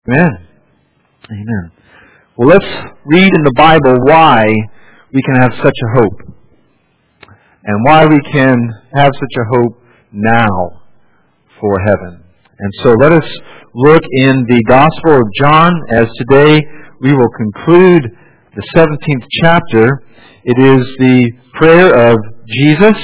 Amen. Amen. Well, let's read in the Bible why we can have such a hope. And why we can have such a hope now for heaven. And so let us look in the Gospel of John, as today we will conclude the 17th chapter. It is the prayer of Jesus.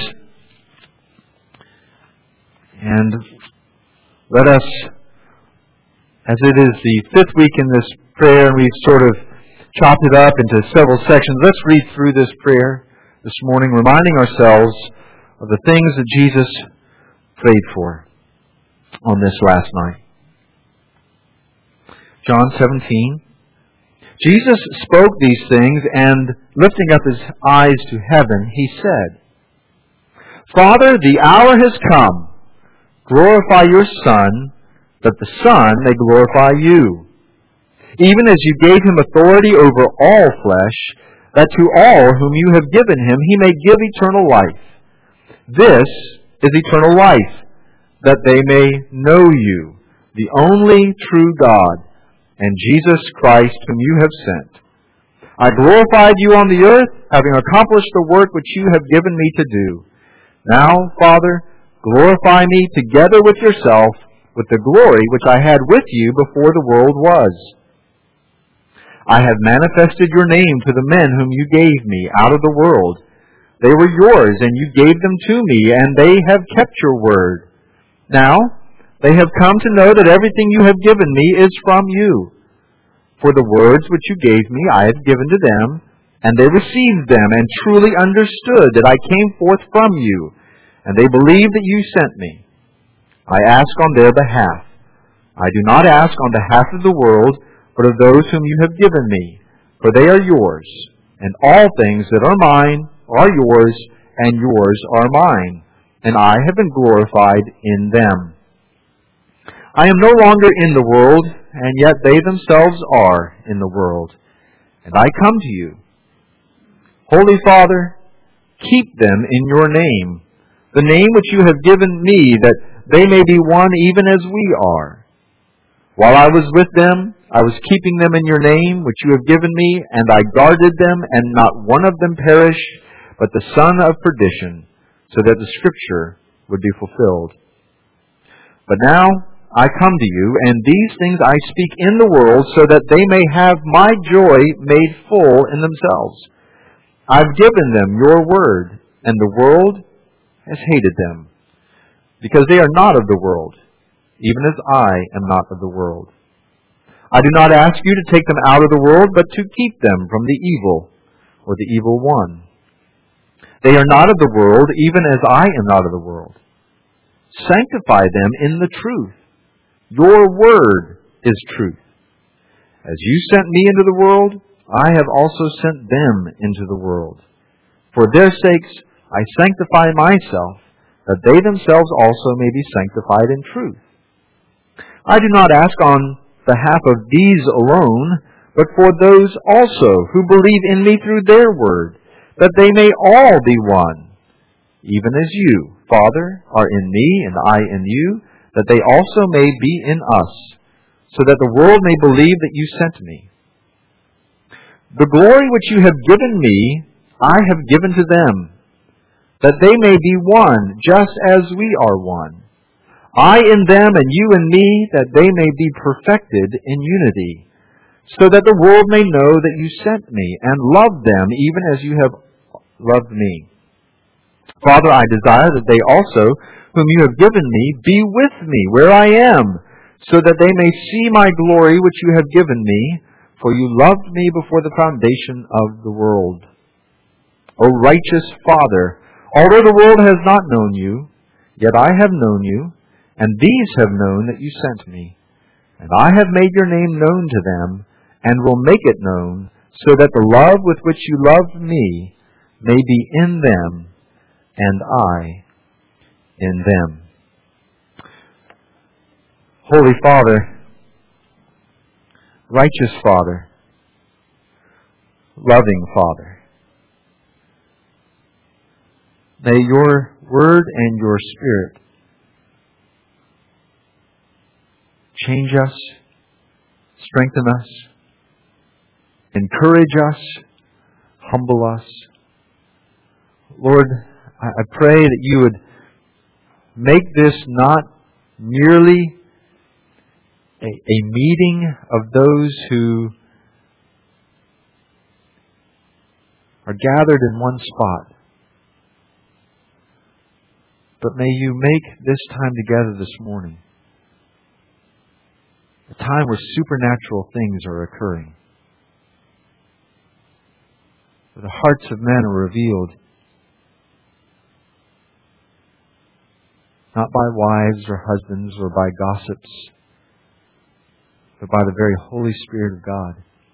And let us, as it is the fifth week in this prayer, and we've sort of chopped it up into several sections, let's read through this prayer this morning, reminding ourselves of the things that Jesus prayed for on this last night. John 17. Jesus spoke these things, and lifting up His eyes to heaven, He said, Father, the hour has come. Glorify your Son, that the Son may glorify you. Even as you gave Him authority over all flesh, that to all whom you have given Him He may give eternal life. This is eternal life, that they may know you, the only true God, and Jesus Christ whom you have sent. I glorified you on the earth, having accomplished the work which you have given me to do. Now, Father, glorify me together with yourself, with the glory which I had with you before the world was. I have manifested your name to the men whom you gave me out of the world. They were yours, and you gave them to me, and they have kept your word. Now, they have come to know that everything you have given me is from you. For the words which you gave me I have given to them, and they received them, and truly understood that I came forth from you, and they believed that you sent me. I ask on their behalf. I do not ask on behalf of the world, but of those whom you have given me, for they are yours, and all things that are mine are yours, and yours are mine, and I have been glorified in them. I am no longer in the world, and yet they themselves are in the world, and I come to you. Holy Father, keep them in your name, the name which you have given me, that they may be one even as we are. While I was with them, I was keeping them in your name, which you have given me, and I guarded them, and not one of them perished, but the son of perdition, so that the Scripture would be fulfilled. But now I come to you, and these things I speak in the world, so that they may have my joy made full in themselves. I've given them your word, and the world has hated them, because they are not of the world, even as I am not of the world. I do not ask you to take them out of the world, but to keep them from the evil, or the evil one. They are not of the world, even as I am not of the world. Sanctify them in the truth. Your word is truth. As you sent me into the world, I have also sent them into the world. For their sakes I sanctify myself, that they themselves also may be sanctified in truth. I do not ask on behalf of these alone, but for those also who believe in me through their word, that they may all be one, even as you, Father, are in me and I in you, that they also may be in us, so that the world may believe that you sent me. The glory which you have given me, I have given to them, that they may be one, just as we are one. I in them and you in me, that they may be perfected in unity, so that the world may know that you sent me and loved them even as you have loved me. Father, I desire that they also, whom you have given me, be with me where I am, so that they may see my glory which you have given me, for you loved me before the foundation of the world. O righteous Father, although the world has not known you, yet I have known you, and these have known that you sent me. And I have made your name known to them, and will make it known, so that the love with which you loved me may be in them, and I in them. Holy Father, righteous Father, loving Father, may your word and your Spirit change us, strengthen us, encourage us, humble us. Lord, I pray that you would make this not merely a meeting of those who are gathered in one spot, but may you make this time together this morning a time where supernatural things are occurring, where the hearts of men are revealed, not by wives or husbands or by gossips, but by the very Holy Spirit of God.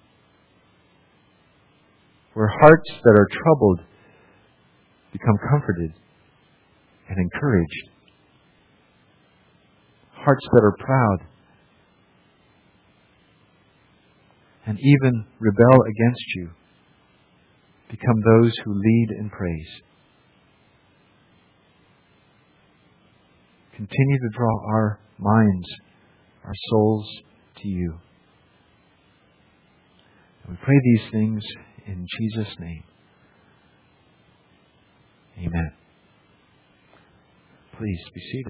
Where hearts that are troubled become comforted and encouraged. Hearts that are proud and even rebel against you become those who lead in praise. Continue to draw our minds, our souls to you. And we pray these things in Jesus' name. Amen. Please be seated.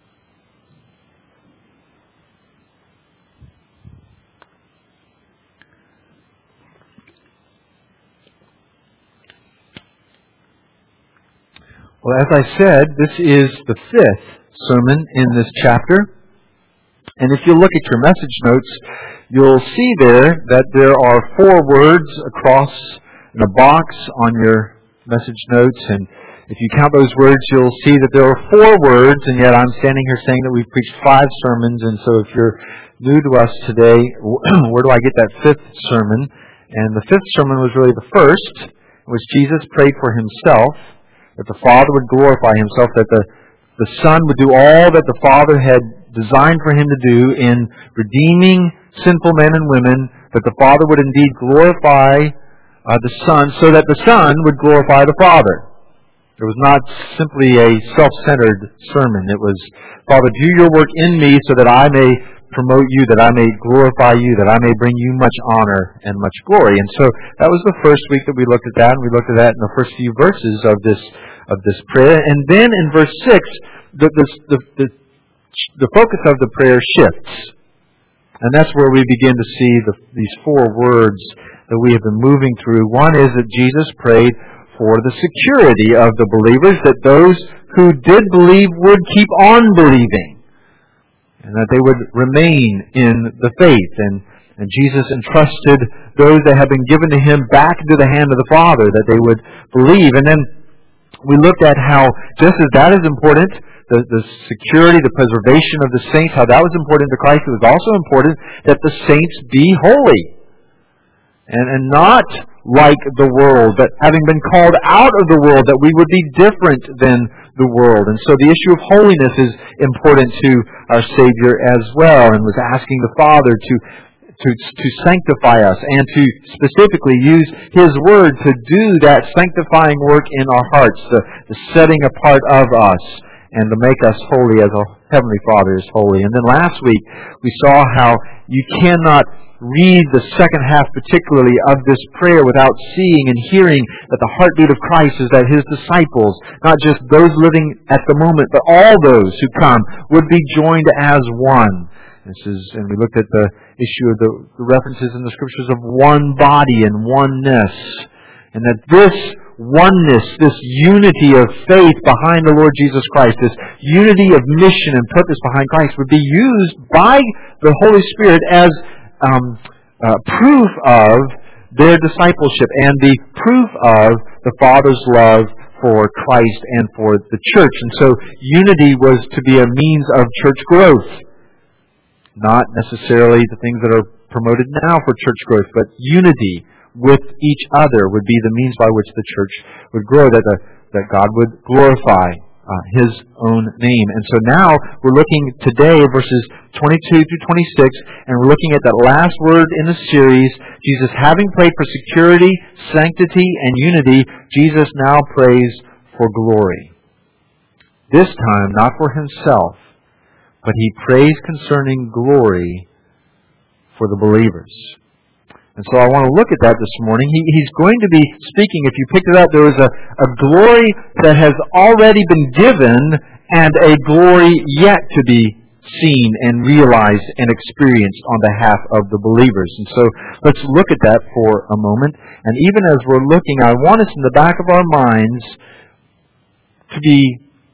Well, as I said, this is the fifth sermon in this chapter. And if you look at your message notes, you'll see there that there are 4 words across in a box on your message notes. And if you count those words, you'll see that there are 4 words, and yet I'm standing here saying that we've preached 5 sermons. And so if you're new to us today, where do I get that 5th sermon? And the 5th sermon was really the first, in which Jesus prayed for himself, that the Father would glorify himself, that the Son would do all that the Father had designed for him to do in redeeming sinful men and women, that the Father would indeed glorify the Son, so that the Son would glorify the Father. It was not simply a self-centered sermon. It was, Father, do your work in me so that I may promote you, that I may glorify you, that I may bring you much honor and much glory. And so that was the first week that we looked at that, and we looked at that in the first few verses of this prayer. And then in verse 6, the focus of the prayer shifts. And that's where we begin to see these 4 words that we have been moving through. One is that Jesus prayed for the security of the believers, that those who did believe would keep on believing, and that they would remain in the faith. And Jesus entrusted those that had been given to him back into the hand of the Father, that they would believe. And then we looked at how, just as that is important, the security, the preservation of the saints, how that was important to Christ, it was also important that the saints be holy. And not like the world, but having been called out of the world, that we would be different than the world. And so the issue of holiness is important to our Savior as well, and was asking the Father to sanctify us, and to specifically use His Word to do that sanctifying work in our hearts, the setting apart of us, and to make us holy as our Heavenly Father is holy. And then last week we saw how you cannot read the second half particularly of this prayer without seeing and hearing that the heartbeat of Christ is that His disciples, not just those living at the moment, but all those who come, would be joined as one. And we looked at the issue of the references in the Scriptures of one body and oneness. And that this oneness, this unity of faith behind the Lord Jesus Christ, this unity of mission and purpose behind Christ would be used by the Holy Spirit as proof of their discipleship and the proof of the Father's love for Christ and for the church. And so unity was to be a means of church growth. Not necessarily the things that are promoted now for church growth, but unity with each other would be the means by which the church would grow, that God would glorify His own name. And so now we're looking today at verses 22 through 26, and we're looking at that last word in the series. Jesus, having prayed for security, sanctity, and unity, Jesus now prays for glory. This time, not for Himself, but He prays concerning glory for the believers. And so I want to look at that this morning. He's going to be speaking, if you picked it up, there was a glory that has already been given and a glory yet to be seen and realized and experienced on behalf of the believers. And so let's look at that for a moment. And even as we're looking, I want us in the back of our minds to be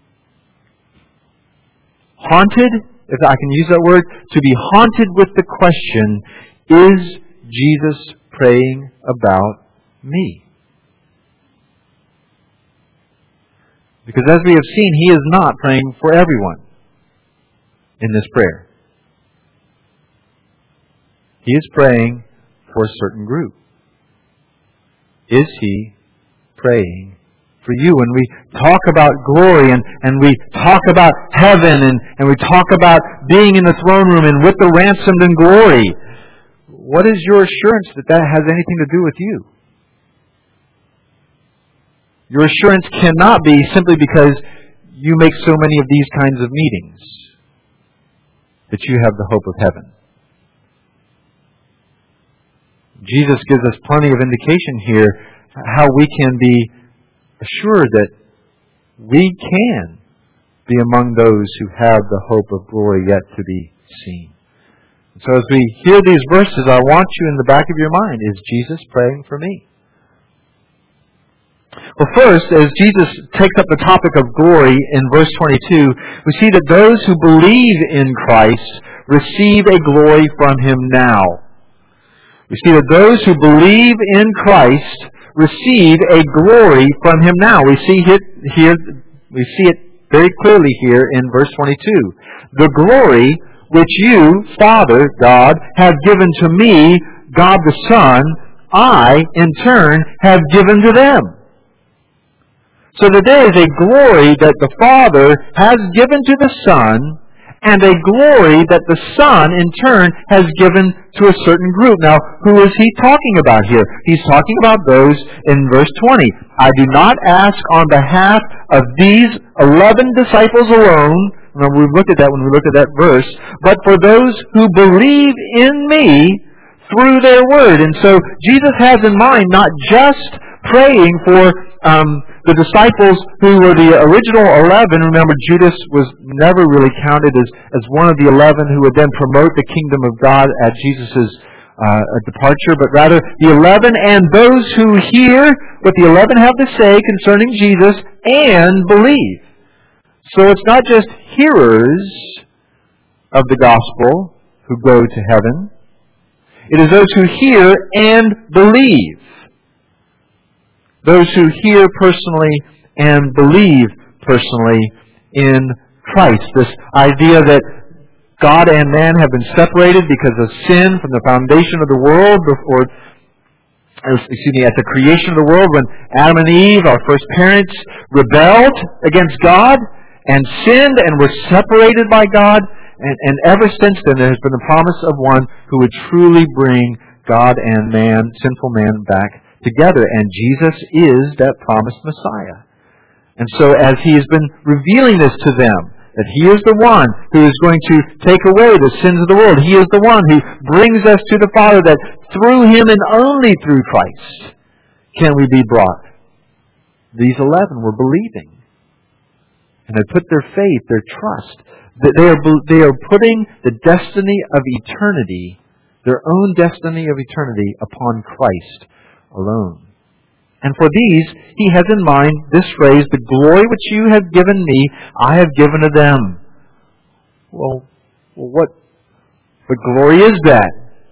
haunted, if I can use that word, to be haunted with the question, is Jesus praying about me? Because as we have seen, He is not praying for everyone in this prayer. He is praying for a certain group. Is He praying for you? When we talk about glory and we talk about heaven and we talk about being in the throne room and with the ransomed in glory, what is your assurance that that has anything to do with you? Your assurance cannot be simply because you make so many of these kinds of meetings that you have the hope of heaven. Jesus gives us plenty of indication here how we can be assured that we can be among those who have the hope of glory yet to be seen. So as we hear these verses, I want you in the back of your mind, is Jesus praying for me? Well, first, as Jesus takes up the topic of glory in verse 22, we see that those who believe in Christ receive a glory from Him now. We see that those who believe in Christ receive a glory from Him now. We see it very clearly here in verse 22. The glory which you, Father, God, have given to me, God the Son, I, in turn, have given to them. So that there is a glory that the Father has given to the Son, and a glory that the Son, in turn, has given to a certain group. Now, who is He talking about here? He's talking about those in verse 20. I do not ask on behalf of these 11 disciples alone. Remember, we looked at that when we looked at that verse. But for those who believe in me through their word. And so Jesus has in mind not just praying for the disciples who were the original 11. Remember, Judas was never really counted as one of the 11 who would then promote the kingdom of God at Jesus' departure, but rather the 11 and those who hear what the 11 have to say concerning Jesus and believe. So it's not just hearers of the gospel who go to heaven. It is those who hear and believe. Those who hear personally and believe personally in Christ. This idea that God and man have been separated because of sin from the foundation of the world at the creation of the world, when Adam and Eve, our first parents, rebelled against God and sinned and were separated by God. And ever since then, there has been the promise of one who would truly bring God and man, sinful man, back together. And Jesus is that promised Messiah. And so as He has been revealing this to them, that He is the one who is going to take away the sins of the world. He is the one who brings us to the Father, that through Him and only through Christ can we be brought. These 11 were believing. And they put their faith, their trust. They are putting the destiny of eternity, their own destiny of eternity, upon Christ alone. And for these, He has in mind this phrase, the glory which you have given me, I have given to them. Well, what glory is that?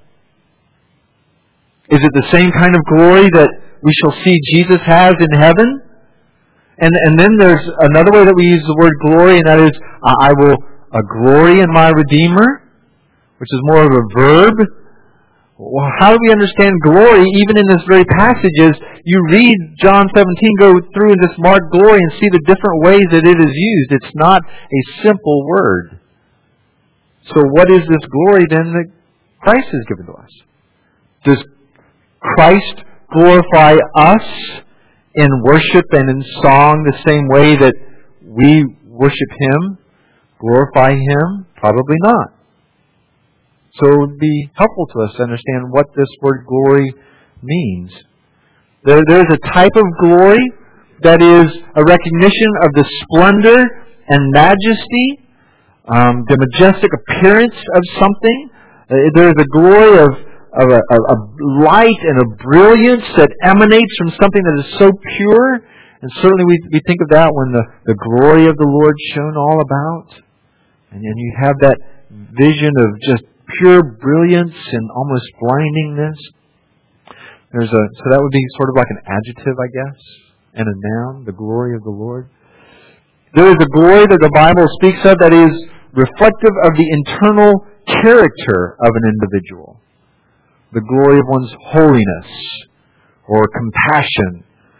Is it the same kind of glory that we shall see Jesus has in heaven? And then there's another way that we use the word glory, and that is, I will glory in my Redeemer, which is more of a verb. Well, how do we understand glory even in this very passage? As you read John 17, go through and just mark glory and see the different ways that it is used. It's not a simple word. So what is this glory then that Christ has given to us? Does Christ glorify us in worship and in song the same way that we worship Him, glorify Him? Probably not. So it would be helpful to us to understand what this word glory means. There's a type of glory that is a recognition of the splendor and majesty, the majestic appearance of something. There's a glory of a light and a brilliance that emanates from something that is so pure. And certainly we think of that when the glory of the Lord shone all about. And you have that vision of just pure brilliance and almost blindingness. So that would be sort of like an adjective, I guess, and a noun, the glory of the Lord. There is a glory that the Bible speaks of that is reflective of the internal character of an individual. The glory of one's holiness or compassion.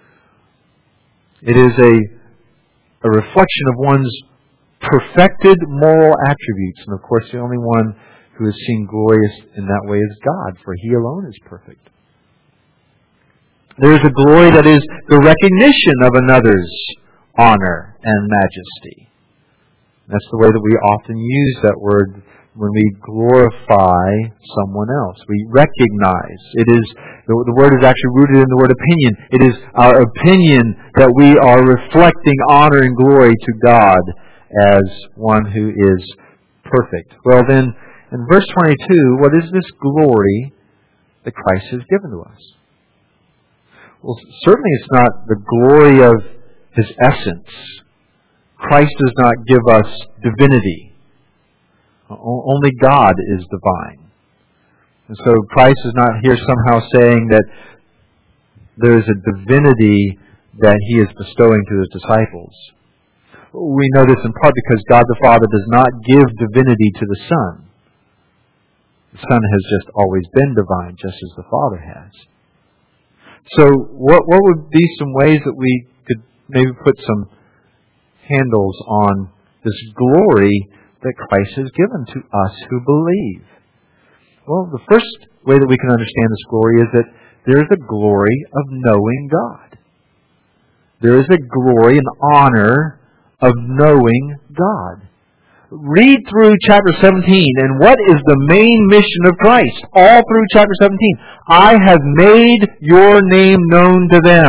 It is a reflection of one's perfected moral attributes. And of course, the only one who is seen glorious in that way is God, for He alone is perfect. There is a glory that is the recognition of another's honor and majesty. That's the way that we often use that word when we glorify someone else. We recognize. The word is actually rooted in the word opinion. It is our opinion that we are reflecting honor and glory to God as one who is perfect. Well then, in verse 22, what is this glory that Christ has given to us? Well, certainly it's not the glory of His essence. Christ does not give us divinity. Only God is divine. And so Christ is not here somehow saying that there is a divinity that He is bestowing to His disciples. We know this in part because God the Father does not give divinity to the Son. The Son has just always been divine, just as the Father has. So what would be some ways that we could maybe put some handles on this glory that Christ has given to us who believe? Well, the first way that we can understand this glory is that there is a glory of knowing God. There is a glory and honor of knowing God. Read through chapter 17, and what is the main mission of Christ? All through chapter 17. I have made your name known to them.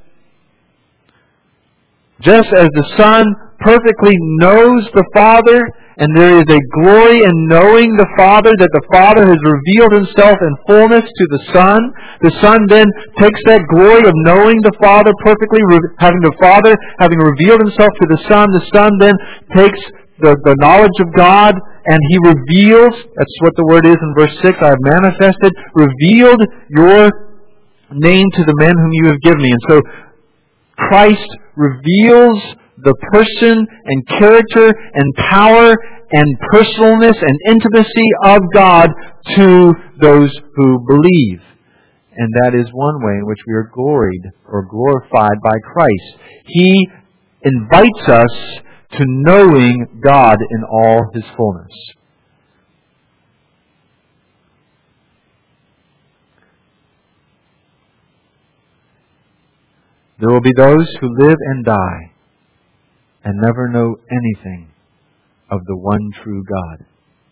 Just as the Son perfectly knows the Father, and there is a glory in knowing the Father, that the Father has revealed Himself in fullness to the Son then takes that glory of knowing the Father perfectly, having the Father having revealed Himself to the Son then takes the knowledge of God, and He reveals, that's what the word is in verse 6, I have manifested, revealed your name to the men whom you have given me. And so Christ reveals the person and character and power and personalness and intimacy of God to those who believe. And that is one way in which we are gloried or glorified by Christ. He invites us to knowing God in all His fullness. There will be those who live and die and never know anything of the one true God.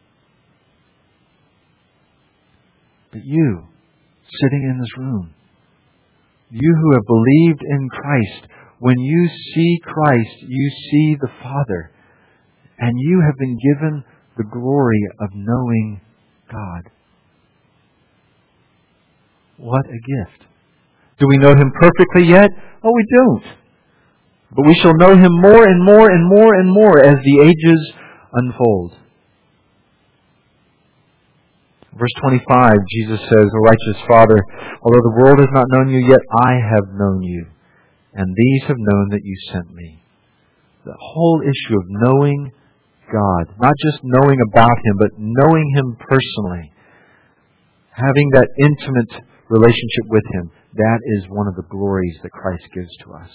But you, sitting in this room, you who have believed in Christ, when you see Christ, you see the Father, and you have been given the glory of knowing God. What a gift. Do we know Him perfectly yet? Oh, we don't. But we shall know Him more and more and more and more as the ages unfold. Verse 25, Jesus says, O righteous Father, although the world has not known you, yet I have known you, and these have known that you sent me. The whole issue of knowing God, not just knowing about Him, but knowing Him personally, having that intimate relationship with Him, that is one of the glories that Christ gives to us.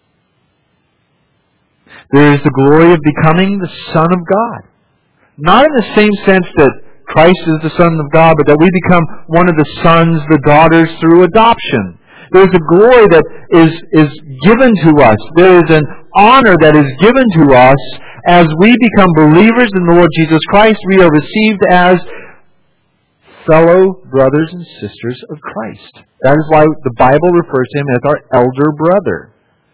There is the glory of becoming the Son of God. Not in the same sense that Christ is the Son of God, but that we become one of the sons, the daughters through adoption. There is a glory that is given to us. There is an honor that is given to us as we become believers in the Lord Jesus Christ. We are received as fellow brothers and sisters of Christ. That is why the Bible refers to him as our elder brother.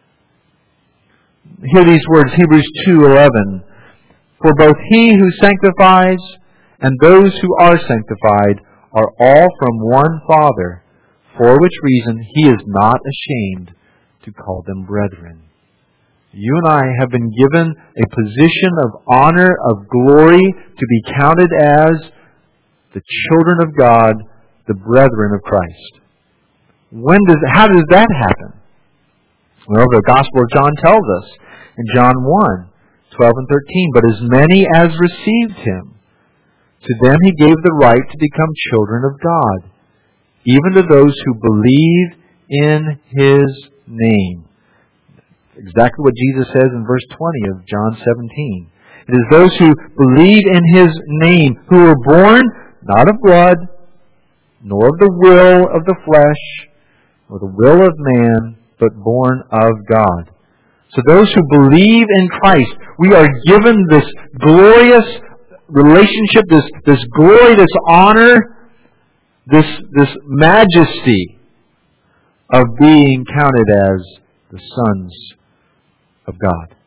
Hear these words, Hebrews 2:11. For both he who sanctifies and those who are sanctified are all from one Father, for which reason he is not ashamed to call them brethren. You and I have been given a position of honor, of glory, to be counted as the children of God, the brethren of Christ. How does that happen? Well, the Gospel of John tells us in John 1:12 and 13, but as many as received him, to them he gave the right to become children of God, even to those who believe in his name. Exactly what Jesus says in verse 20 of John 17. It is those who believe in his name, who were born not of blood, nor of the will of the flesh, nor the will of man, but born of God. So those who believe in Christ, we are given this glorious relationship, this glory, this honor, this majesty of being counted as the sons of God.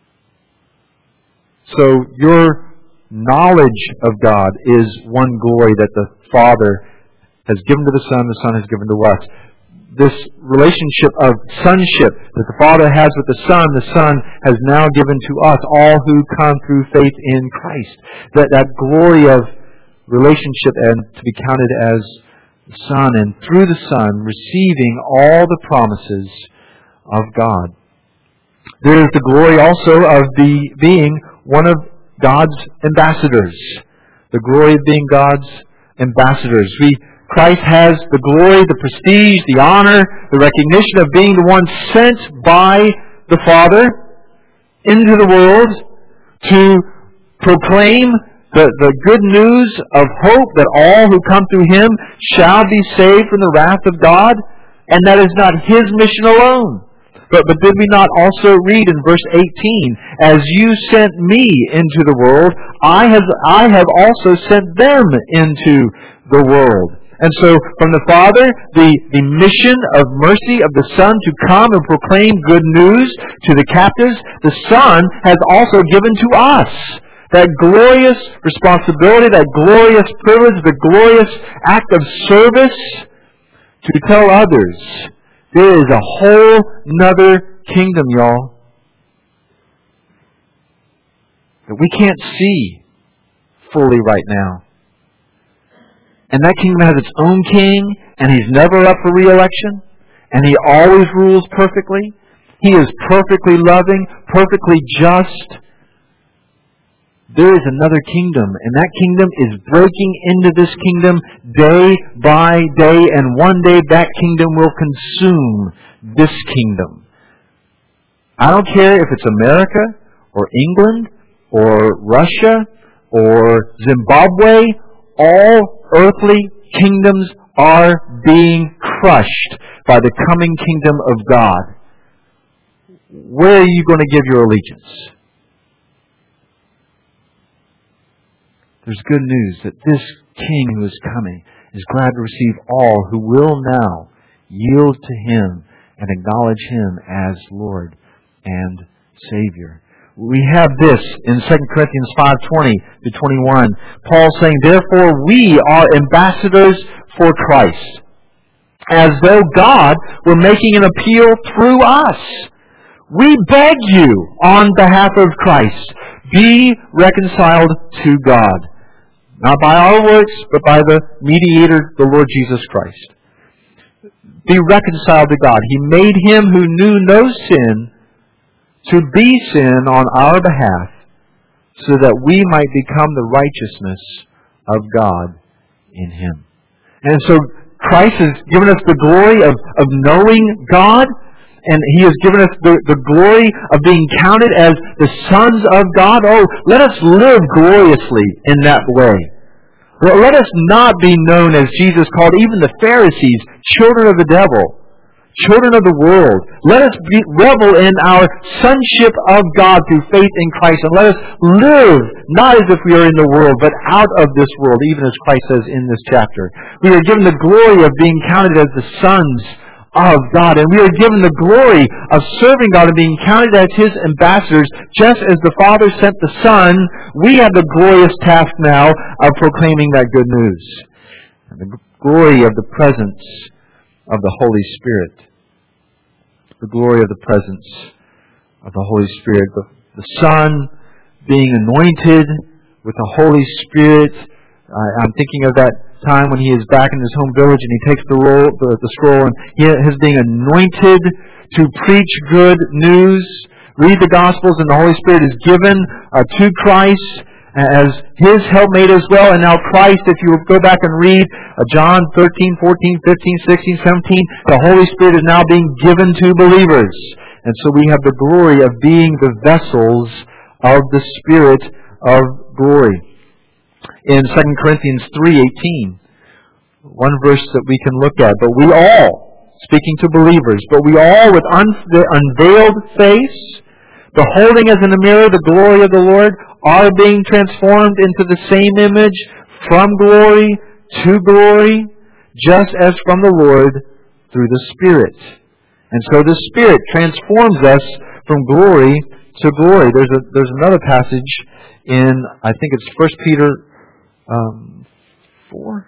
So your knowledge of God is one glory that the Father has given to the Son has given to us. This relationship of sonship that the Father has with the Son has now given to us, all who come through faith in Christ. That glory of relationship and to be counted as the Son, and through the Son receiving all the promises of God. There is the glory also of being one of God's ambassadors. The glory of being God's ambassadors. Christ has the glory, the prestige, the honor, the recognition of being the one sent by the Father into the world to proclaim the good news of hope that all who come through him shall be saved from the wrath of God. And that is not his mission alone. But did we not also read in verse 18, as you sent me into the world, I have also sent them into the world. And so from the Father, the mission of mercy of the Son to come and proclaim good news to the captives, the Son has also given to us that glorious responsibility, that glorious privilege, the glorious act of service to tell others there is a whole nother kingdom, y'all, that we can't see fully right now. And that kingdom has its own king, and he's never up for re-election, and he always rules perfectly. He is perfectly loving, perfectly just. There is another kingdom, and that kingdom is breaking into this kingdom day by day, and one day that kingdom will consume this kingdom. I don't care if it's America, or England, or Russia, or Zimbabwe, all earthly kingdoms are being crushed by the coming kingdom of God. Where are you going to give your allegiance? There's good news that this King who is coming is glad to receive all who will now yield to him and acknowledge him as Lord and Savior. We have this in 2 Corinthians 5:20-21. Paul saying, therefore we are ambassadors for Christ, as though God were making an appeal through us. We beg you on behalf of Christ, be reconciled to God. Not by our works, but by the mediator, the Lord Jesus Christ. Be reconciled to God. He made him who knew no sin to be sin on our behalf, so that we might become the righteousness of God in him. And so Christ has given us the glory of knowing God, and he has given us the glory of being counted as the sons of God. Oh, let us live gloriously in that way. Let us not be known, as Jesus called even the Pharisees, children of the devil, children of the world. Let us revel in our sonship of God through faith in Christ. And let us live not as if we are in the world, but out of this world, even as Christ says in this chapter. We are given the glory of being counted as the sons of God. And we are given the glory of serving God and being counted as His ambassadors. Just as the Father sent the Son, we have the glorious task now of proclaiming that good news. And the glory of the presence of the Holy Spirit. The glory of the presence of the Holy Spirit. The Son being anointed with the Holy Spirit. I'm thinking of that time when he is back in his home village and he takes the scroll, and he is being anointed to preach good news. Read the Gospels, and the Holy Spirit is given to Christ as His helpmate as well. And now Christ, if you go back and read John 13, 14, 15, 16, 17, the Holy Spirit is now being given to believers. And so we have the glory of being the vessels of the Spirit of glory. In 2 Corinthians 3:18, one verse that we can look at, but we all, speaking to believers, but we all with unveiled face, beholding as in a mirror the glory of the Lord, are being transformed into the same image from glory to glory, just as from the Lord through the Spirit. And so the Spirit transforms us from glory to glory. There's another passage in, I think it's 1 Peter 4.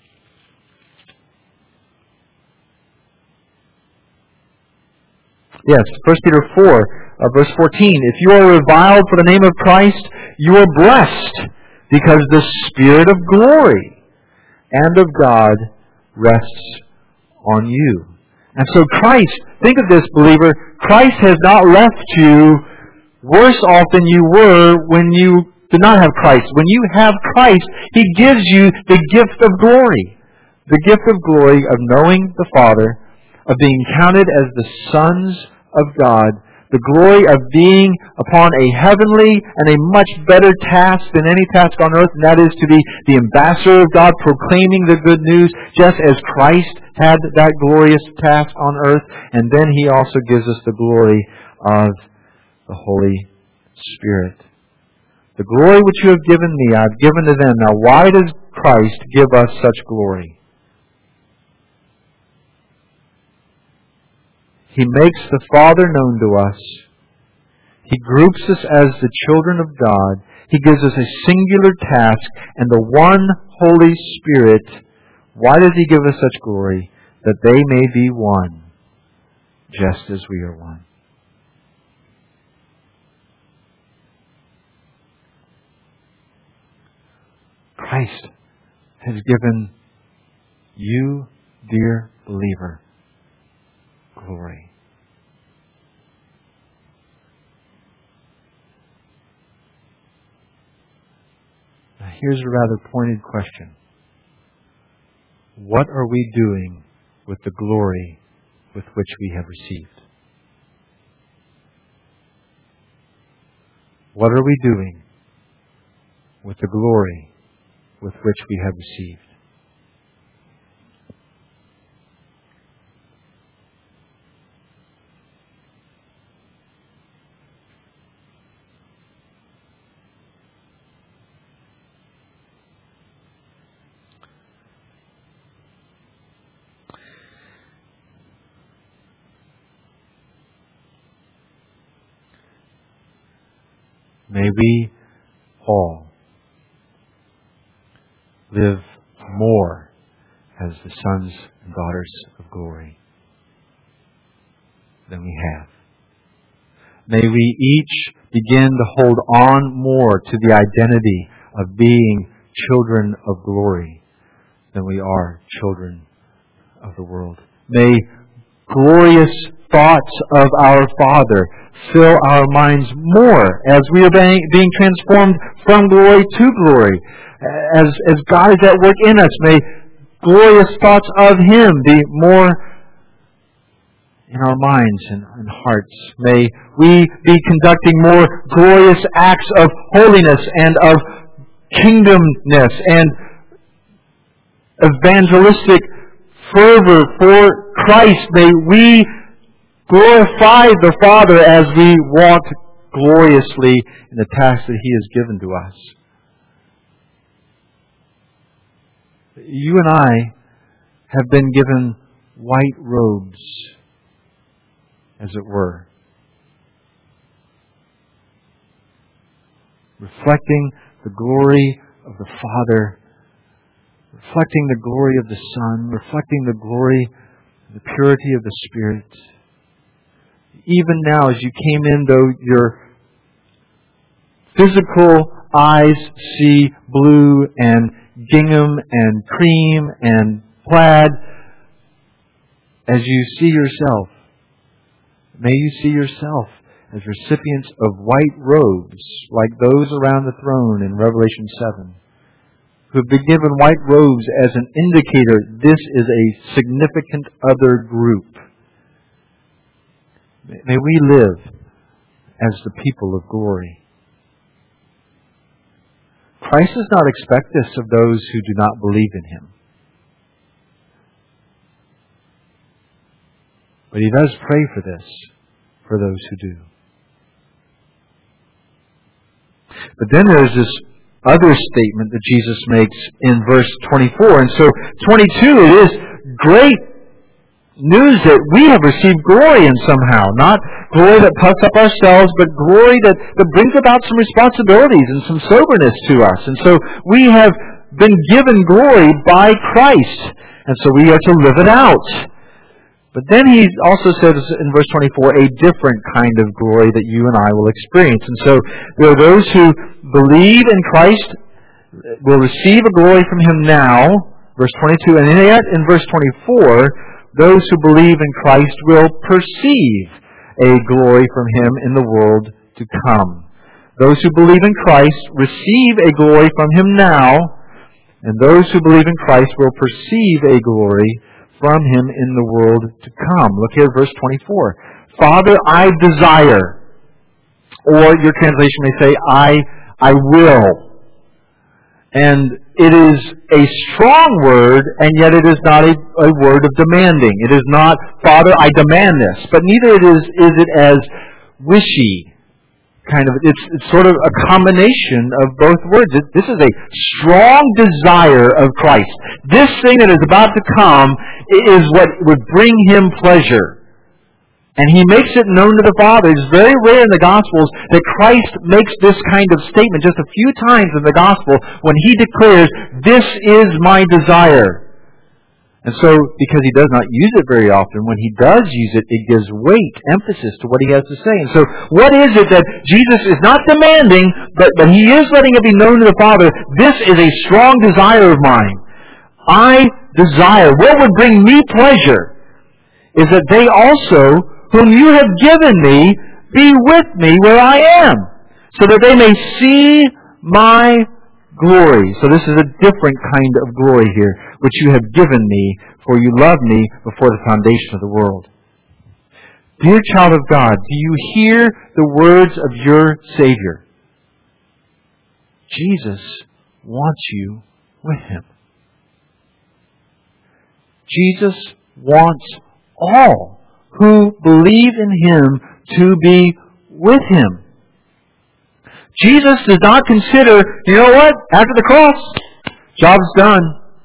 Yes, 1 Peter 4, verse 14. If you are reviled for the name of Christ, you are blessed, because the Spirit of glory and of God rests on you. And so Christ, think of this, believer, Christ has not left you worse off than you were when you did not have Christ. When you have Christ, He gives you the gift of glory. The gift of glory of knowing the Father, of being counted as the sons of God, the glory of being upon a heavenly and a much better task than any task on earth, and that is to be the ambassador of God, proclaiming the good news, just as Christ had that glorious task on earth. And then He also gives us the glory of the Holy Spirit. The glory which you have given me, I have given to them. Now, why does Christ give us such glory? He makes the Father known to us. He groups us as the children of God. He gives us a singular task. And the one Holy Spirit, why does He give us such glory? That they may be one, just as we are one. Christ has given you, dear believer, glory. Now here's a rather pointed question. What are we doing with the glory with which we have received? What are we doing with the glory with which we have received? May we all live more as the sons and daughters of glory than we have. May we each begin to hold on more to the identity of being children of glory than we are children of the world. May glorious thoughts of our Father fill our minds more as we are being transformed from glory to glory. As God is at work in us, may glorious thoughts of Him be more in our minds and hearts. May we be conducting more glorious acts of holiness and of kingdomness and evangelistic fervor for Christ, may we glorify the Father as we walk gloriously in the task that He has given to us. You and I have been given white robes, as it were, reflecting the glory of the Father, reflecting the glory of the Son, reflecting the glory, the purity of the Spirit. Even now, as you came in, though your physical eyes see blue and gingham and cream and plaid, as you see yourself, may you see yourself as recipients of white robes, like those around the throne in Revelation 7, who have been given white robes as an indicator this is a significant other group. May we live as the people of glory. Christ does not expect this of those who do not believe in Him. But He does pray for this, for those who do. But then there's this other statement that Jesus makes in verse 24. And so 22, it is great news that we have received glory in somehow. Not glory that puffs up ourselves, but glory that brings about some responsibilities and some soberness to us. And so we have been given glory by Christ. And so we are to live it out. But then he also says in verse 24, a different kind of glory that you and I will experience. And so there are those who believe in Christ, will receive a glory from Him now, verse 22, and yet in verse 24, those who believe in Christ will perceive a glory from Him in the world to come. Those who believe in Christ receive a glory from Him now, and those who believe in Christ will perceive a glory from Him in the world to come. Look here, verse 24. Father, I desire, or your translation may say, I will. And it is a strong word, and yet it is not a word of demanding. It is not, Father, I demand this. But neither is it as wishy. It's sort of a combination of both words. This is a strong desire of Christ. This thing that is about to come is what would bring Him pleasure. And He makes it known to the Father. It's very rare in the Gospels that Christ makes this kind of statement just a few times in the Gospel when He declares, this is my desire. And so, because He does not use it very often, when He does use it, it gives weight, emphasis to what He has to say. And so, what is it that Jesus is not demanding, but He is letting it be known to the Father, this is a strong desire of mine. I desire, what would bring me pleasure, is that they also, whom you have given me, be with me where I am, so that they may see my glory. So this is a different kind of glory here, which you have given me, for you loved me before the foundation of the world. Dear child of God, do you hear the words of your Savior? Jesus wants you with Him. Jesus wants all who believe in Him to be with Him. Jesus does not consider, you know what, after the cross, job's done.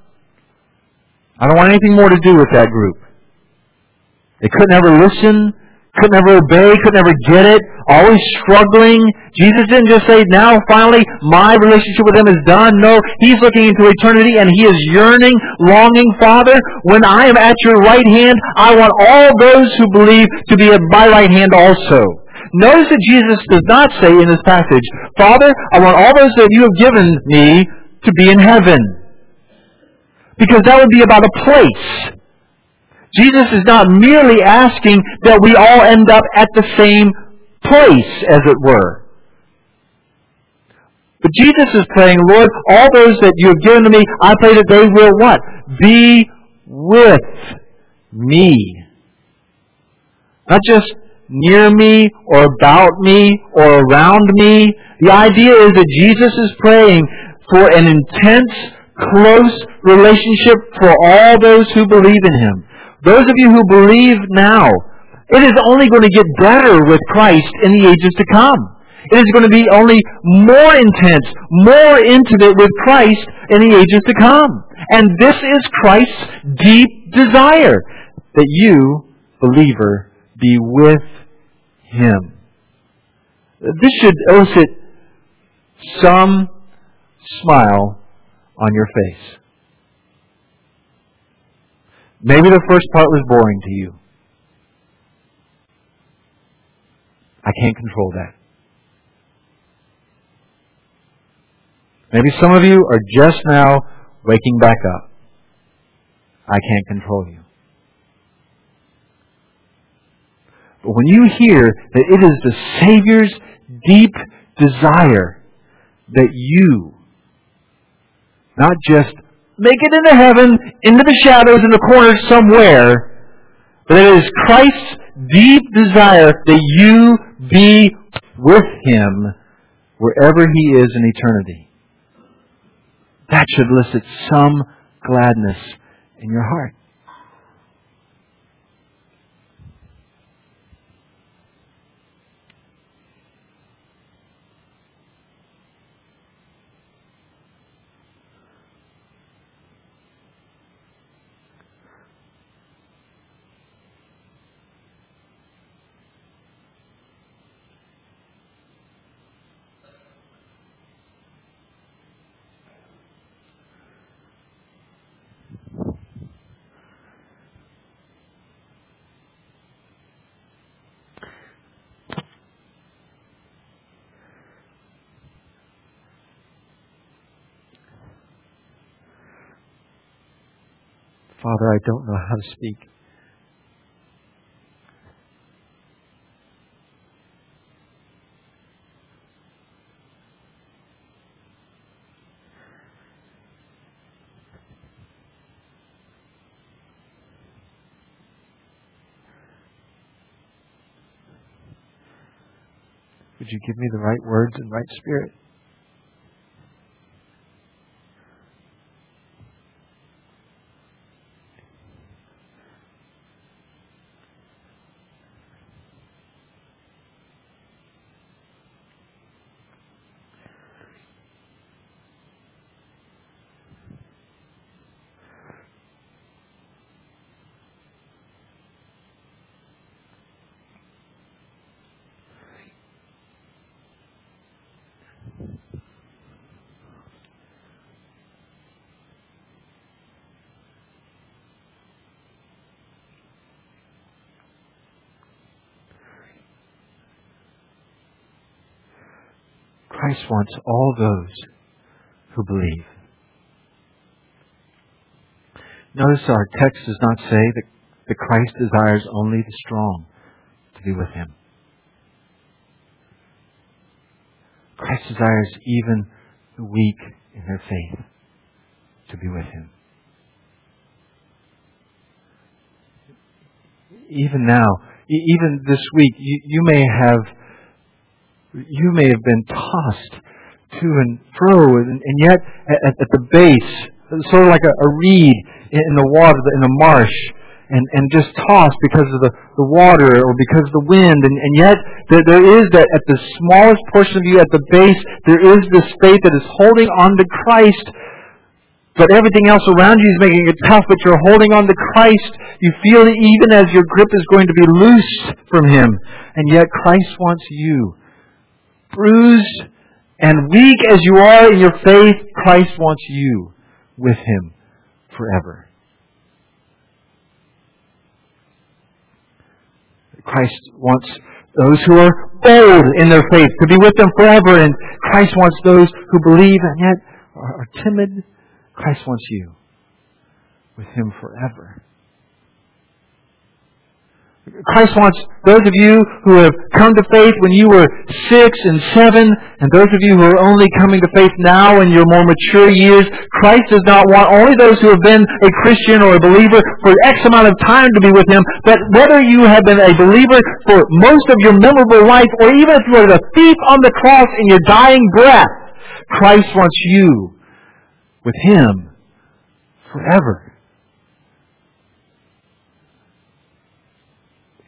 I don't want anything more to do with that group. They couldn't ever listen, couldn't ever obey, couldn't ever get it, always struggling. Jesus didn't just say, now finally my relationship with them is done. No, He's looking into eternity and He is yearning, longing, Father, when I am at your right hand, I want all those who believe to be at my right hand also. Notice that Jesus does not say in this passage, Father, I want all those that you have given me to be in heaven. Because that would be about a place. Jesus is not merely asking that we all end up at the same place, as it were. But Jesus is praying, Lord, all those that you have given to me, I pray that they will what? Be with me. Not just near me, or about me, or around me. The idea is that Jesus is praying for an intense, close relationship for all those who believe in Him. those of you who believe now, it is only going to get better with Christ in the ages to come. It is going to be only more intense, more intimate with Christ in the ages to come. And this is Christ's deep desire, that you, believer, be with Him. This should elicit some smile on your face. Maybe the first part was boring to you. I can't control that. Maybe some of you are just now waking back up. I can't control you. But when you hear that it is the Savior's deep desire that you not just make it into heaven, into the shadows, in the corners somewhere, but it is Christ's deep desire that you be with Him wherever He is in eternity. That should elicit some gladness in your heart. Father, I don't know how to speak. Would you give me the right words and right spirit? Christ wants all those who believe. Notice our text does not say that Christ desires only the strong to be with Him. Christ desires even the weak in their faith to be with Him. Even now, even this week, you may have been tossed to and fro, and yet at the base, sort of like a reed in the water, in the marsh, and just tossed because of the water or because of the wind, and yet there is that at the smallest portion of you at the base, there is this faith that is holding on to Christ, but everything else around you is making it tough, but you're holding on to Christ. You feel it even as your grip is going to be loose from Him, and yet Christ wants you. Bruised and weak as you are in your faith, Christ wants you with Him forever. Christ wants those who are bold in their faith to be with them forever, and Christ wants those who believe and yet are timid. Christ wants you with Him forever. Christ wants those of you who have come to faith when you were 6 and 7, and those of you who are only coming to faith now in your more mature years. Christ does not want only those who have been a Christian or a believer for X amount of time to be with Him, but whether you have been a believer for most of your memorable life, or even if you are the thief on the cross in your dying breath, Christ wants you with Him forever.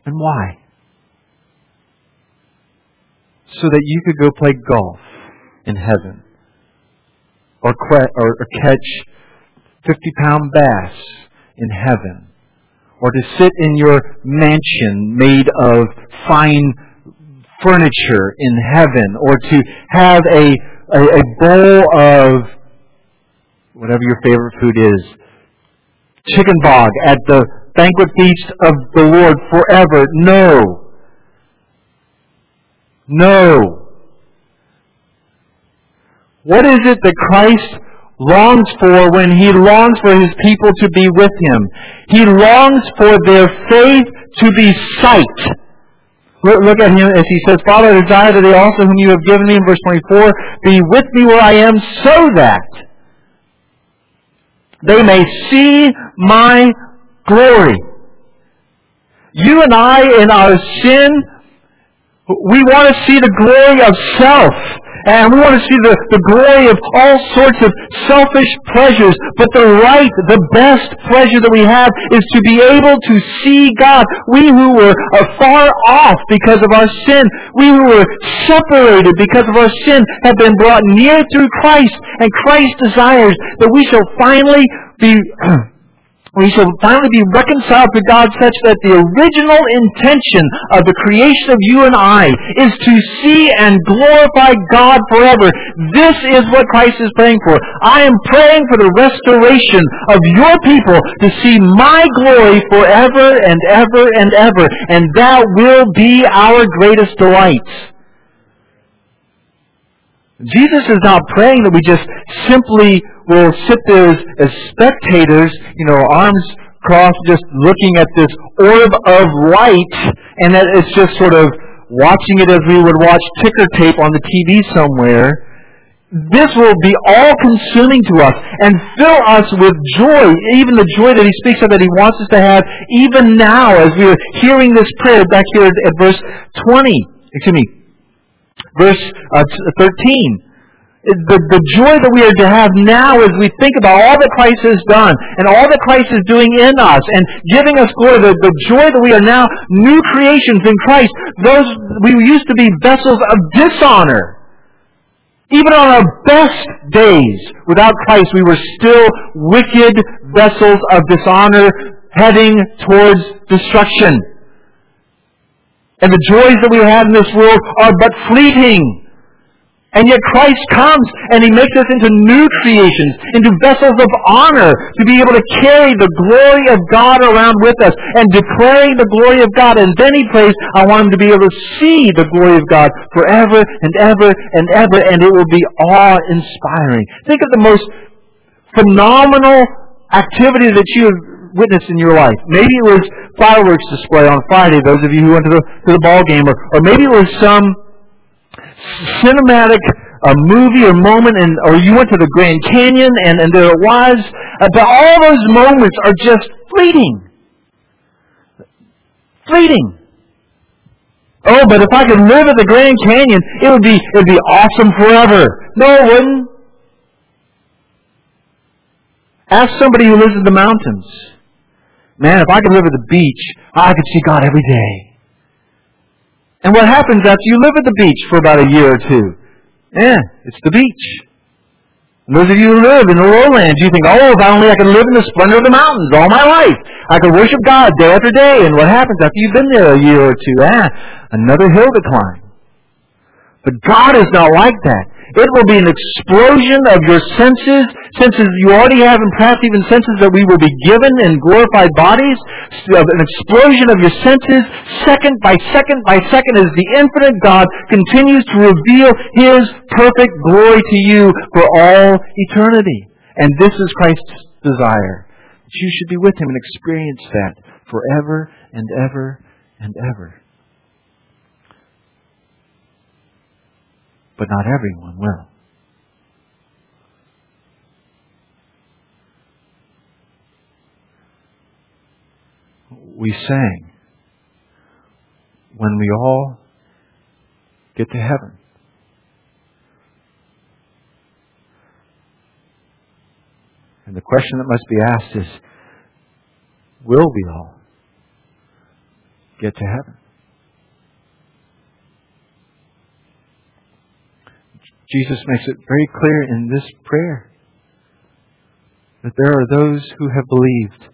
And why? So that you could go play golf in heaven. Or catch 50-pound bass in heaven. Or to sit in your mansion made of fine furniture in heaven. Or to have a bowl of whatever your favorite food is. Chicken bog at the banquet feast of the Lord forever. No. No. What is it that Christ longs for when He longs for His people to be with Him? He longs for their faith to be sight. Look at Him as He says, Father, I desire that they also whom You have given Me, in verse 24, be with Me where I am, so that they may see My glory. You and I, in our sin, we want to see the glory of self. And we want to see the glory of all sorts of selfish pleasures. But the best pleasure that we have is to be able to see God. We who were far off because of our sin, we who were separated because of our sin, have been brought near through Christ. And Christ desires that we shall finally be reconciled to God, such that the original intention of the creation of you and I is to see and glorify God forever. This is what Christ is praying for. I am praying for the restoration of your people to see My glory forever and ever and ever. And that will be our greatest delight. Jesus is not praying that we just simply will sit there as spectators, arms crossed, just looking at this orb of light, and that it's just sort of watching it as we would watch ticker tape on the TV somewhere. This will be all-consuming to us and fill us with joy, even the joy that He speaks of, that He wants us to have even now as we are hearing this prayer back here at verse 13. The joy that we are to have now as we think about all that Christ has done and all that Christ is doing in us and giving us glory, the joy that we are now new creations in Christ. We used to be vessels of dishonor. Even on our best days without Christ, we were still wicked vessels of dishonor heading towards destruction. And the joys that we have in this world are but fleeting. And yet Christ comes and He makes us into new creations, into vessels of honor, to be able to carry the glory of God around with us and declaring the glory of God. And then He prays, I want them to be able to see the glory of God forever and ever and ever, and it will be awe-inspiring. Think of the most phenomenal activity that you have witnessed in your life. Maybe it was fireworks display on Friday, those of you who went to the ball game, or maybe it was some cinematic movie or moment, or you went to the Grand Canyon and there it was. But all those moments are just fleeting. Fleeting. Oh, but if I could live at the Grand Canyon, it would be awesome forever. No, it wouldn't. Ask somebody who lives in the mountains. Man, if I could live at the beach, I could see God every day. And what happens after you live at the beach for about a year or two? It's the beach. And those of you who live in the lowlands, you think, if I could live in the splendor of the mountains all my life. I could worship God day after day. And what happens after you've been there a year or two? Another hill to climb. But God is not like that. It will be an explosion of your senses you already have, and perhaps even senses that we will be given in glorified bodies. An explosion of your senses, second by second by second, as the infinite God continues to reveal His perfect glory to you for all eternity. And this is Christ's desire, that you should be with Him and experience that forever and ever and ever. But not everyone will. We sang, when we all get to heaven, and the question that must be asked is, will we all? get to heaven. Jesus makes it very clear in this prayer that there are those who have believed,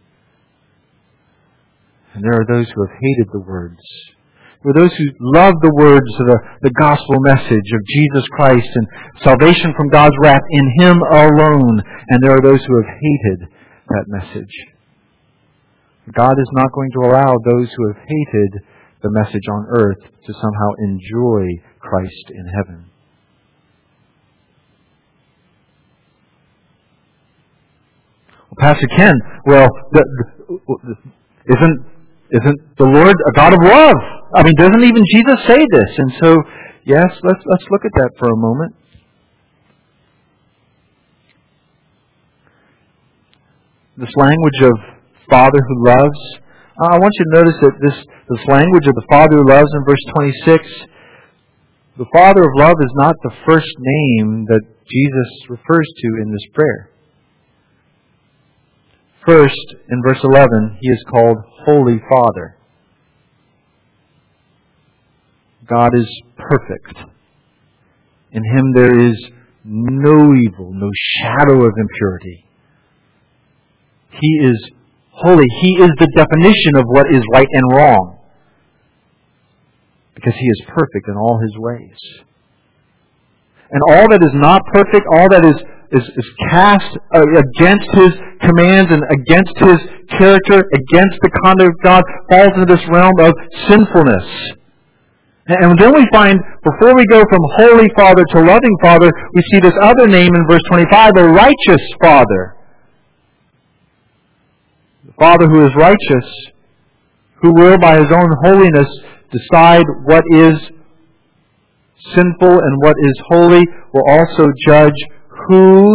and there are those who have hated the words. There are those who love the words of the gospel message of Jesus Christ and salvation from God's wrath in Him alone, and there are those who have hated that message. God is not going to allow those who have hated the message on earth to somehow enjoy Christ in heaven. Well, Pastor Ken, isn't the Lord a God of love? I mean, doesn't even Jesus say this? And so, yes, let's look at that for a moment. This language of Father who loves. I want you to notice that this language of the Father who loves in verse 26, the Father of love is not the first name that Jesus refers to in this prayer. First, in verse 11, He is called Holy Father. God is perfect. In Him there is no evil, no shadow of impurity. He is holy. He is the definition of what is right and wrong, because He is perfect in all His ways. And all that is not perfect, all that is cast against His commands and against His character, against the conduct of God, falls into this realm of sinfulness. And then we find, before we go from Holy Father to Loving Father, we see this other name in verse 25, a Righteous Father. The Father who is righteous, who will by His own holiness decide what is sinful and what is holy, will also judge who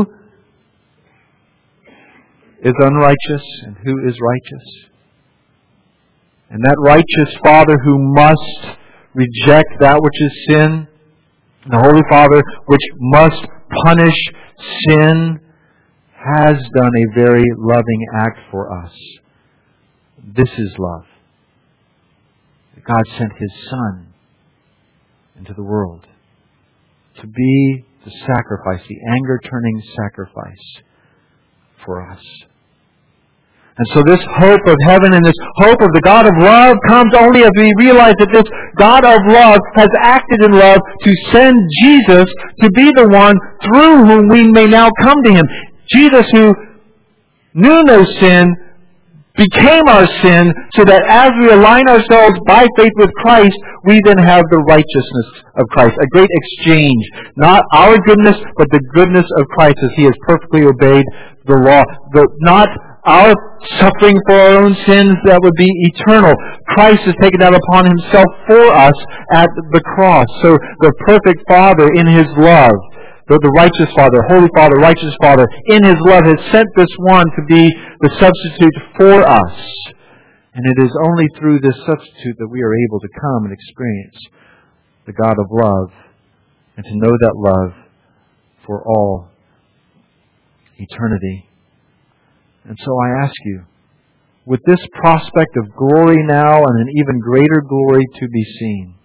is unrighteous and who is righteous. And that righteous Father who must reject that which is sin, the Holy Father which must punish sin, has done a very loving act for us. This is love. God sent His Son into the world to be the sacrifice, the anger-turning sacrifice for us. And so this hope of heaven and this hope of the God of love comes only as we realize that this God of love has acted in love to send Jesus to be the one through whom we may now come to Him. Jesus, who knew no sin, became our sin, so that as we align ourselves by faith with Christ, we then have the righteousness of Christ. A great exchange. Not our goodness, but the goodness of Christ as He has perfectly obeyed the law. Not our suffering for our own sins that would be eternal. Christ has taken that upon Himself for us at the cross. So the perfect Father in His love, the righteous Father, Holy Father, righteous Father, in His love has sent this one to be the substitute for us. And it is only through this substitute that we are able to come and experience the God of love and to know that love for all eternity. And so I ask you, with this prospect of glory now and an even greater glory to be seen,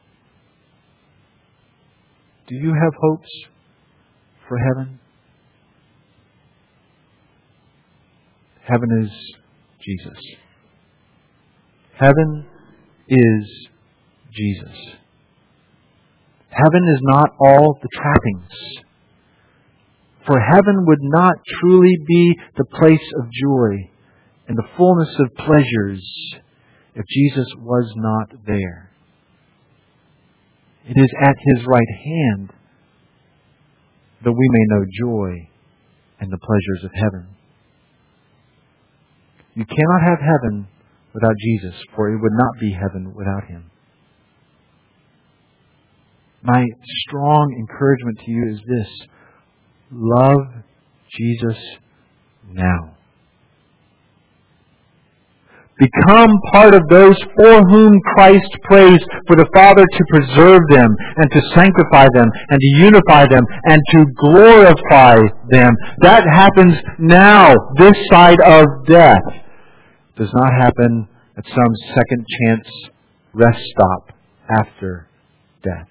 do you have hopes for heaven? Heaven is Jesus. Heaven is Jesus. Heaven is not all the trappings. For heaven would not truly be the place of joy and the fullness of pleasures if Jesus was not there. It is at His right hand that we may know joy and the pleasures of heaven. You cannot have heaven without Jesus, for it would not be heaven without Him. My strong encouragement to you is this: love Jesus now. Become part of those for whom Christ prays for the Father to preserve them and to sanctify them and to unify them and to glorify them. That happens now, this side of death. It does not happen at some second chance rest stop after death.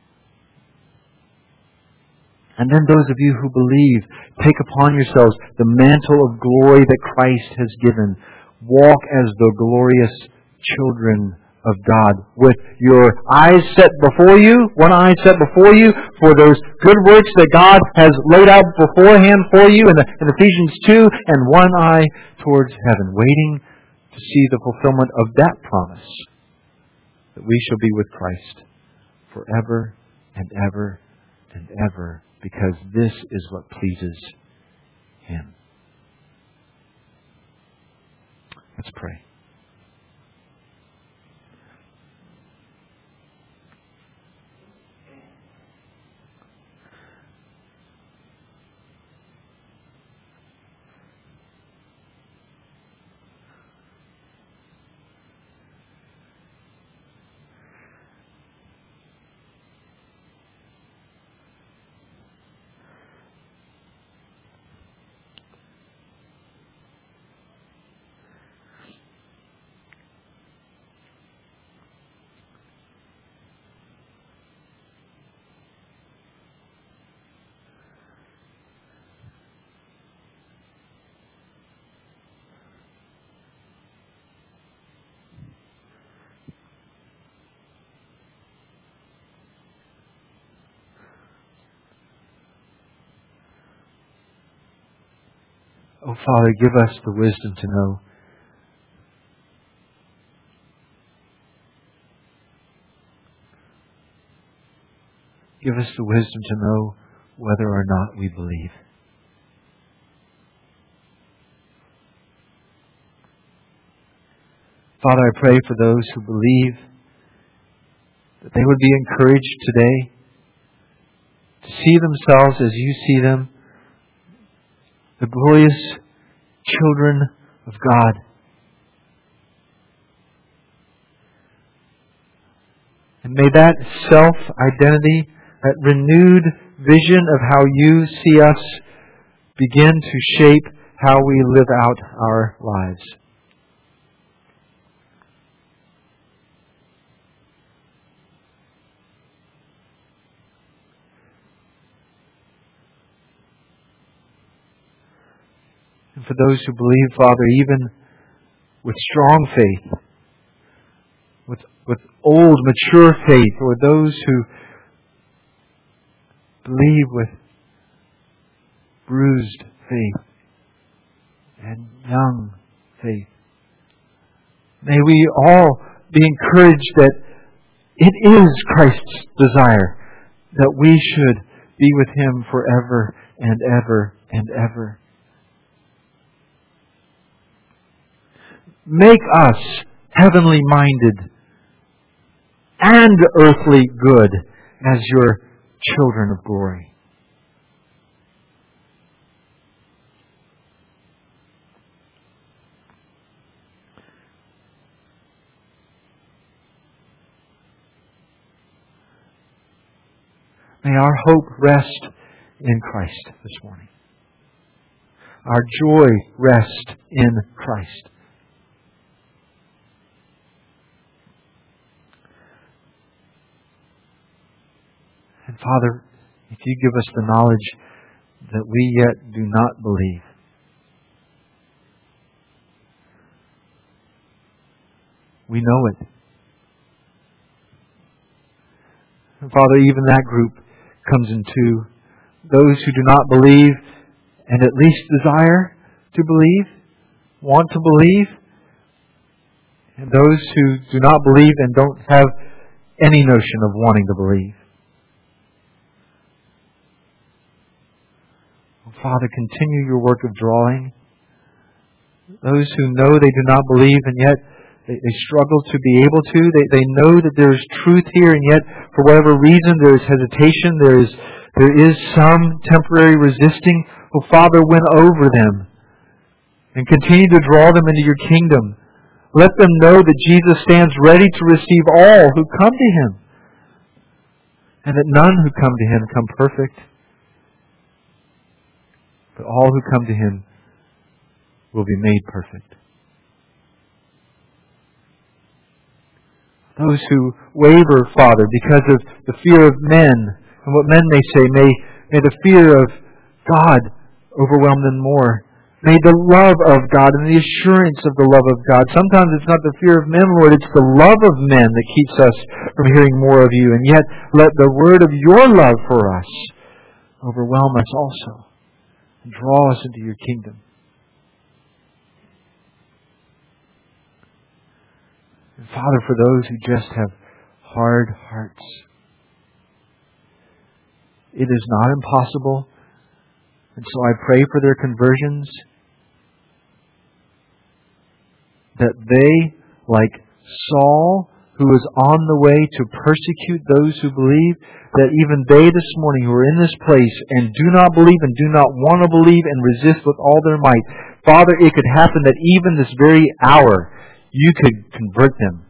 And then those of you who believe, take upon yourselves the mantle of glory that Christ has given. Walk as the glorious children of God, with your eyes set before you, one eye set before you for those good works that God has laid out beforehand for you in Ephesians 2, and one eye towards heaven, waiting to see the fulfillment of that promise, that we shall be with Christ forever and ever and ever, because this is what pleases Him. Let's pray. Oh, Father, give us the wisdom to know give us the wisdom to know whether or not we believe. Father, I pray for those who believe that they would be encouraged today to see themselves as you see them, the glorious children of God. And may that self-identity, that renewed vision of how you see us, begin to shape how we live out our lives. And for those who believe, Father, even with strong faith, with old, mature faith, or those who believe with bruised faith and young faith, may we all be encouraged that it is Christ's desire that we should be with Him forever and ever and ever. Make us heavenly minded and earthly good as your children of glory. May our hope rest in Christ this morning. Our joy rest in Christ. And Father, if you give us the knowledge that we yet do not believe, we know it. And Father, even that group comes into those who do not believe and at least desire to believe, want to believe, and those who do not believe and don't have any notion of wanting to believe. Father, continue your work of drawing those who know they do not believe and yet they struggle to be able to. They know that there is truth here, and yet for whatever reason there is hesitation, there is some temporary resisting. Oh, Father, win over them and continue to draw them into your kingdom. Let them know that Jesus stands ready to receive all who come to Him, and that none who come to Him come perfect, but all who come to Him will be made perfect. Those who waver, Father, because of the fear of men and what men may say, may the fear of God overwhelm them more. May the love of God and the assurance of the love of God. Sometimes it's not the fear of men, Lord, it's the love of men that keeps us from hearing more of you. And yet, let the word of your love for us overwhelm us also and draw us into your kingdom. And Father, for those who just have hard hearts, it is not impossible. And so I pray for their conversions, that they, like Saul, who was on the way to persecute those who believe, that even they this morning who are in this place and do not believe and do not want to believe and resist with all their might, Father, it could happen that even this very hour, you could convert them.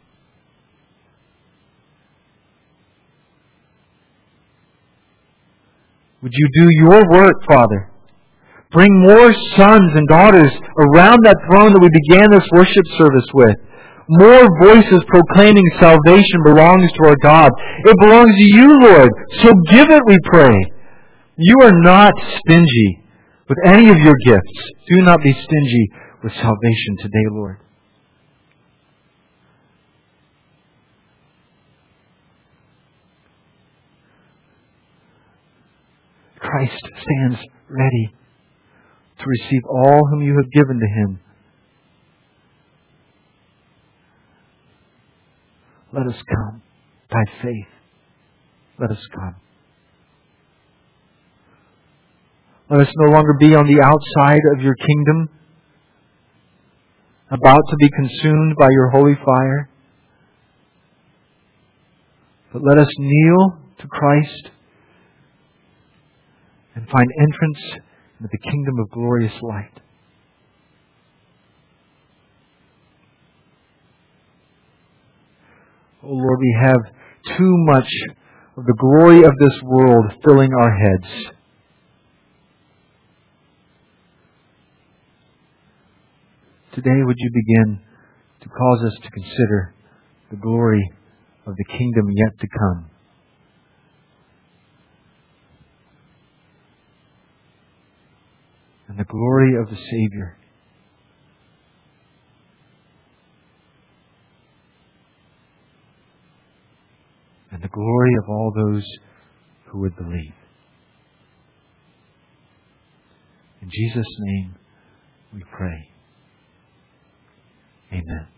Would you do your work, Father? Bring more sons and daughters around that throne that we began this worship service with. More voices proclaiming salvation belongs to our God. It belongs to you, Lord. So give it, we pray. You are not stingy with any of your gifts. Do not be stingy with salvation today, Lord. Christ stands ready to receive all whom you have given to Him. Let us come by faith. Let us come. Let us no longer be on the outside of your kingdom, about to be consumed by your holy fire. But let us kneel to Christ and find entrance into the kingdom of glorious light. Oh Lord, we have too much of the glory of this world filling our heads. Today would you begin to cause us to consider the glory of the kingdom yet to come. And the glory of the Savior. And the glory of all those who would believe. In Jesus' name we pray. Amen.